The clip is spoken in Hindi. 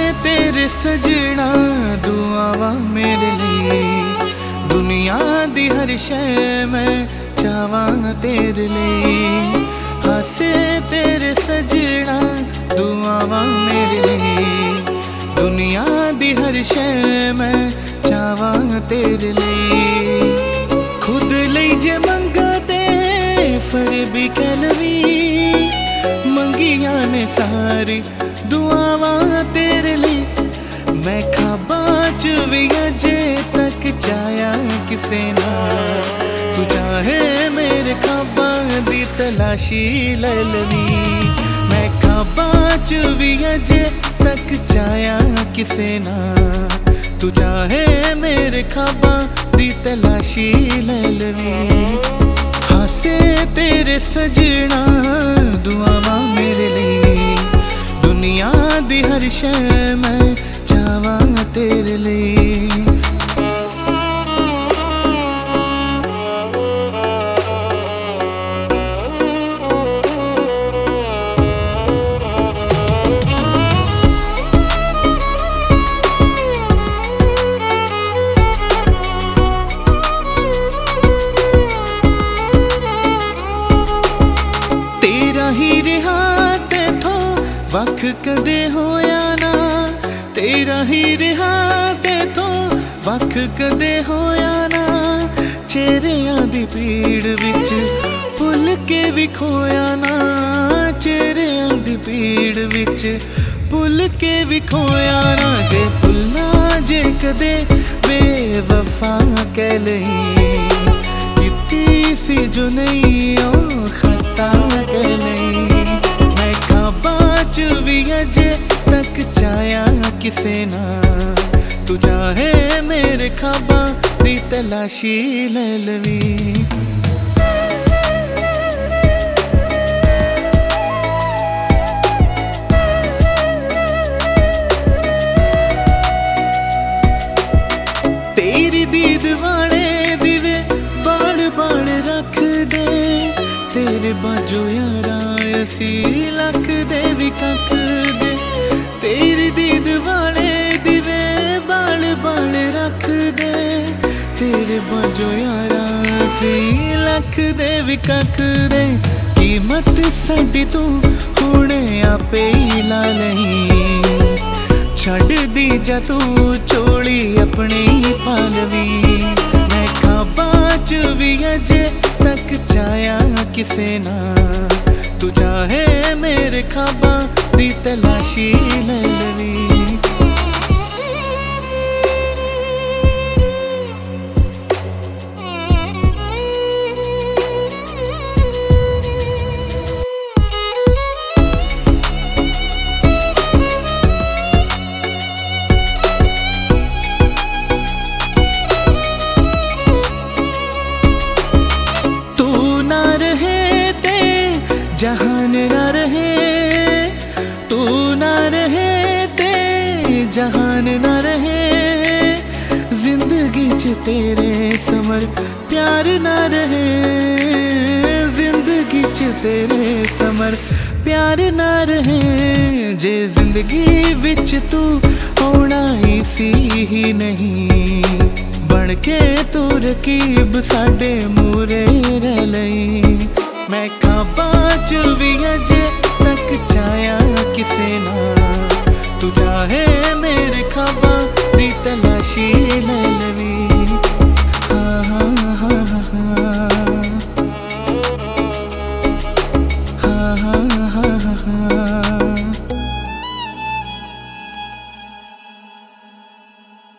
तेरे सजना दुआवां मेरे लिए, दुनिया दी हर शै मैं चावां तेरे लिए। हासे तेरे सजना दुआवां मेरे लिए, दुनिया दी हर शै मैं चावां तेरे लिए। खुद लई जे मंगा ते फिर भी कहलवी, मंगिया ने सारी दुआवां तेरे लिए। मैं ख्वाबां च भी अजे तक चाया किसे ना, तू चाहे मेरे ख्वाबां दी तलाशी ले लवी। मैं ख्वाबां च भी अजे तक चाया किसे ना, तू चाहे मेरे ख्वाबां दी तलाशी ले लवी। हासे तेरे सजना दुआवां मेरे लिए, दुनिया दी हर शै मैं चावां तेरे लिए। ही रहा तेथों वख कदे होया ना, तेरा ही रहा तेथों वख कदे होया ना। चेहरियां दी भीड़ विच भुल के भी खोया ना, चेहरियां दी भीड़ विच भुल के भी खोया ना। जे भुलना जे कदे बेवफा कह लई, कितनी सी जो नहीं ओ खता कह लई। मैं ख्वाबां च भी अजे तक चाया किसे ना, तू चाहे मेरे ख्वाबां दी तलाशी ले लवी। तेरी दीद वाले दिवे बाल बाल रख दे, तेरे बाजो यारा असी लख दे भी कख दे। तेरी दीद वाले दिवे बाल बाल रख दे, तेरे बाजो यारा असी लख दे भी कख दे। कीमत साडी तू हुणे आपे ही ला लही, छड़ दी जा तू चोली अपनी पा लवी। मैं ख्वाबां च भी अजे तक चाया किसे ना, तू चाहे मेरे ख्वाबां दी तलाशी ले लवी। जहान ना रहे तू ना रहे ते जहान ना रहे, जिंदगी च तेरे समर प्यार ना रहे, जिंदगी च तेरे समर प्यार ना रहे। जे जिंदगी विच तू होना ही सी ही नहीं, बन के तू रकीब साडे मूरे रह लई। मैं ख्वाबां च भी अजे